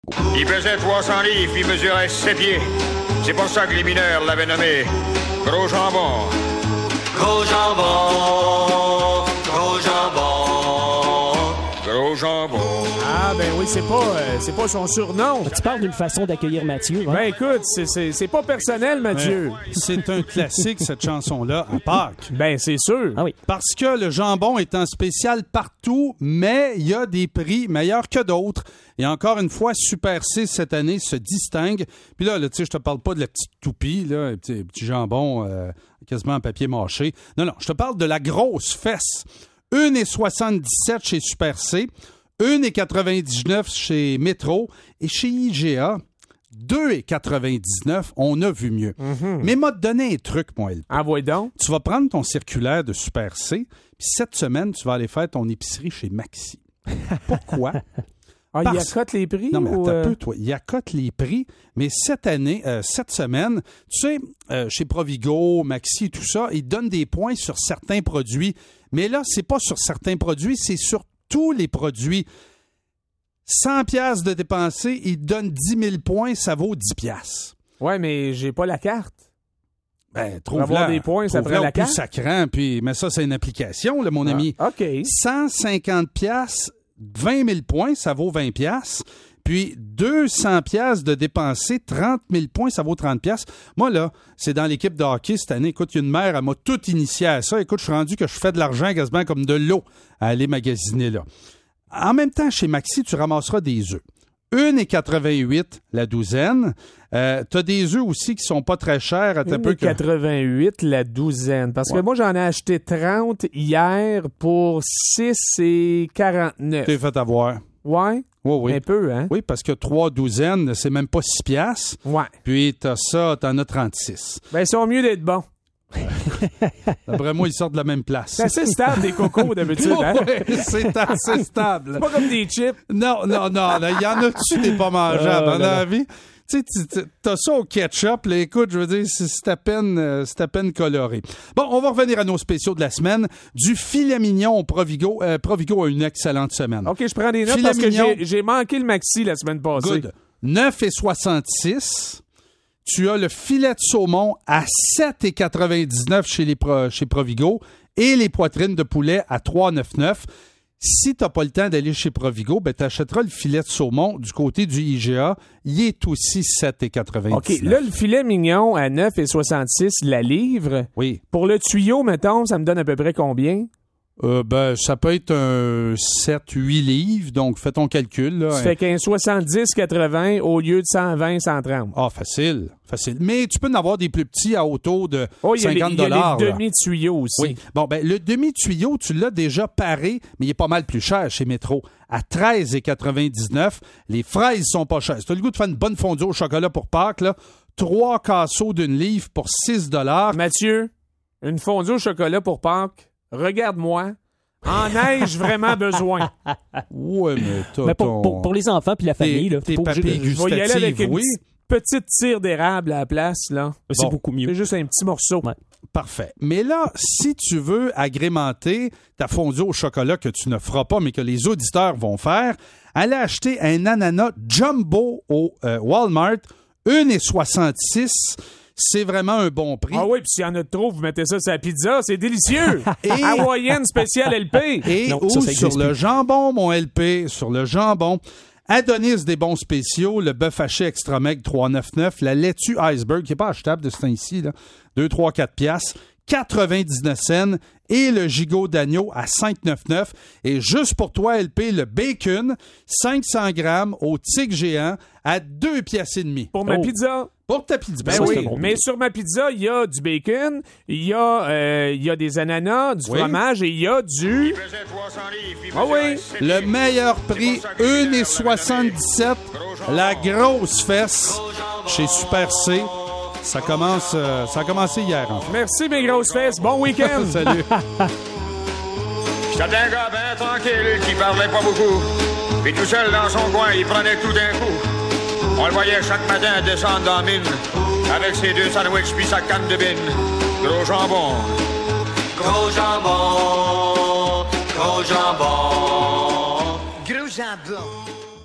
Il pesait 300 livres, puis mesurait 7 pieds. C'est pour ça que les mineurs l'avaient nommé Gros Jambon. Gros jambon, gros jambon. Gros Jambon. Ah, ben oui, c'est pas son surnom. Tu parles d'une façon d'accueillir Mathieu. Hein? Ben écoute, c'est pas personnel, Mathieu. C'est un classique, cette chanson-là, à Pâques. Ben, c'est sûr. Ah oui. Parce que le jambon est en spécial partout, mais il y a des prix meilleurs que d'autres. Et encore une fois, Super C, cette année, se distingue. Puis là tu sais, je te parle pas de la petite toupie, là, petit jambon quasiment en papier mâché. Non, je te parle de la grosse fesse. 1,77 chez Super C, 1,99 chez Métro et chez IGA, 2,99. On a vu mieux. Mais m'a donné un truc, moi, LP. Envoie donc. Tu vas prendre ton circulaire de Super C, puis cette semaine, tu vas aller faire ton épicerie chez Maxi. Pourquoi? Ah, il accote les prix? Non, mais ou attends un peu, toi. Il accote les prix, mais cette année, cette semaine, tu sais, chez Provigo, Maxi, tout ça, ils donnent des points sur certains produits. Mais là, c'est pas sur certains produits, c'est sur tous les produits. 100 piastres de dépensés, ils donnent 10 000 points, ça vaut 10 piastres. Ouais, mais j'ai pas la carte. Ben, Pour avoir des points, ça prend la carte. Plus sacrant, puis, mais ça, c'est une application, là, mon ami. OK. 150 piastres, 20 000 points, ça vaut 20 piastres. Puis 200 piastres de dépensés, 30 000 points, ça vaut 30 piastres. Moi, là, c'est dans l'équipe de hockey cette année. Écoute, il y a une mère, elle m'a tout initié à ça. Écoute, je suis rendu que je fais de l'argent quasiment comme de l'eau à aller magasiner là. En même temps, chez Maxi, tu ramasseras des œufs. 1,88 la douzaine. T'as des œufs aussi qui sont pas très chers. 1,88 la douzaine. Parce que moi, j'en ai acheté 30 hier pour 6,49. T'es fait avoir. Ouais? Oui. Un peu, hein? Oui, parce que 3 douzaines, c'est même pas 6 piastres. Ouais. Puis t'as ça, t'en as 36. Ben, ils sont mieux d'être bons. D'après moi, ils sortent de la même place. C'est assez stable, des cocos, d'habitude, hein? Ouais, c'est assez stable. C'est pas comme des chips. Non, il y en a-tu des pas mangeables dans la vie? Tu sais, t'as ça au ketchup, là, écoute, je veux dire, c'est à peine coloré. Bon, on va revenir à nos spéciaux de la semaine. Du filet mignon au Provigo. Provigo a une excellente semaine. OK, je prends des notes Filet parce mignon. que j'ai manqué le maxi la semaine passée. Good. 9,66. Tu as le filet de saumon à 7,99 chez Provigo et les poitrines de poulet à 3,99. Si tu n'as pas le temps d'aller chez Provigo, ben tu achèteras le filet de saumon du côté du IGA. Il est aussi 7,99. OK, là, le filet mignon à 9,66 la livre. Oui. Pour le tuyau, mettons, ça me donne à peu près combien? Ça peut être un 7-8 livres, donc fais ton calcul. Là, Ça fait qu'un 70-80 au lieu de 120-130. Ah, facile. Mais tu peux en avoir des plus petits à autour de $50. Il y a les demi-tuyaux aussi. Oui. Bon, ben le demi-tuyau, tu l'as déjà paré, mais il est pas mal plus cher chez Métro. À 13,99. Les fraises sont pas chères. Si tu as le goût de faire une bonne fondue au chocolat pour Pâques, là, 3 casseaux d'une livre pour $6. Mathieu, une fondue au chocolat pour Pâques, regarde-moi. En ai-je vraiment besoin? Ouais, mais pour les enfants puis la famille, là, tes t'es pas obligé papilles Je vais y aller avec une oui. petite tire d'érable à la place, là. C'est beaucoup mieux. C'est juste un petit morceau. Ouais. Parfait. Mais là, si tu veux agrémenter ta fondue au chocolat que tu ne feras pas, mais que les auditeurs vont faire, allez acheter un ananas jumbo au Walmart, 1,66. C'est vraiment un bon prix. Ah oui, puis s'il y en a de trop, vous mettez ça sur la pizza, c'est délicieux. Hawaïenne spéciale LP. Et Non, ou ça sur existe le plus. jambon, mon LP, sur le jambon. Adonis, des bons spéciaux, le bœuf haché extra maigre 3,99, la laitue iceberg, qui n'est pas achetable de ce temps-ci, 2, 3, 4 piastres, 99 cents, et le gigot d'agneau à 5,99. Et juste pour toi, LP, le bacon, 500 grammes au tigre géant à 2 piastres et demi. Pour ma pizza. Pour ta pizza. Ben Ça, oui, c'est bon. mais sur ma pizza, il y a du bacon, il y a des ananas, du fromage et il y a du... Il pesait 300 livres, puis Ah oui. mesurait 7 Le pieds. meilleur prix, 1,77. La grosse fesse chez Super C. Ça a commencé hier, en fait. Merci, mes grosses fesses. Bon week-end. Salut. J'étais un gars bien tranquille qui parlait pas beaucoup. Puis tout seul dans son coin, il prenait tout d'un coup. On le voyait chaque matin descendre dans la mine avec ses 2 sandwichs puis sa canne de bine. Gros jambon. Gros jambon, gros jambon. Gros jambon.